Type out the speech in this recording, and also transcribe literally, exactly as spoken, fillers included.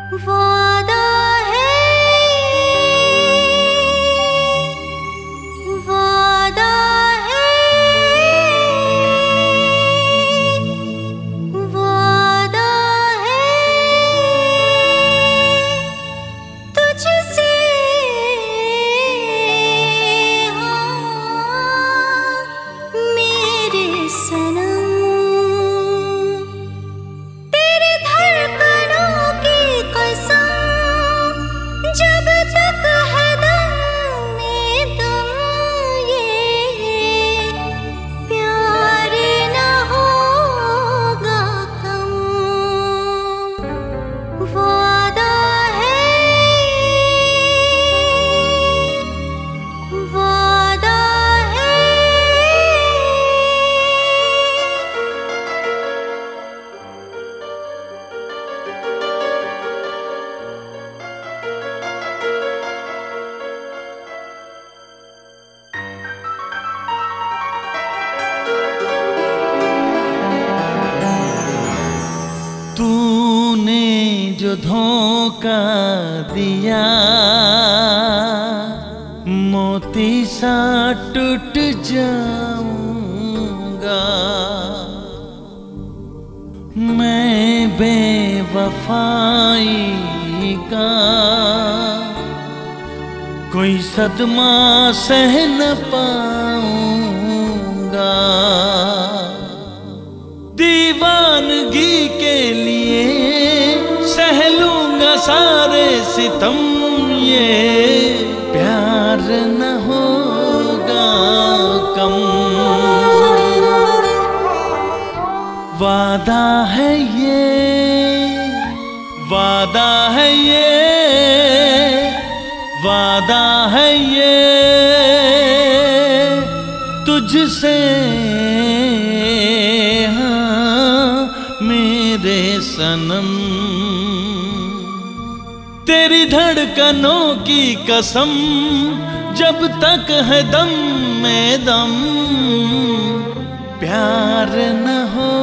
वादा है, वादा है, वादा है तुझसे, हाँ मेरे सनम। जब तक है दम में दम, ये प्यार न होगा कम। वादा है, वादा है। तूने जो धोखा दिया, मोती सा टूट जाऊंगा। मैं बेवफाई का कोई सदमा सह न पाऊंगा। दीवानगी के लिए सह लूंगा सारे सितम, ये प्यार न होगा कम। वादा है ये, वादा है ये, वादा है ये तुझसे, मेरे सनम। तेरी धड़कनों की कसम, जब तक है दम में दम, प्यार न हो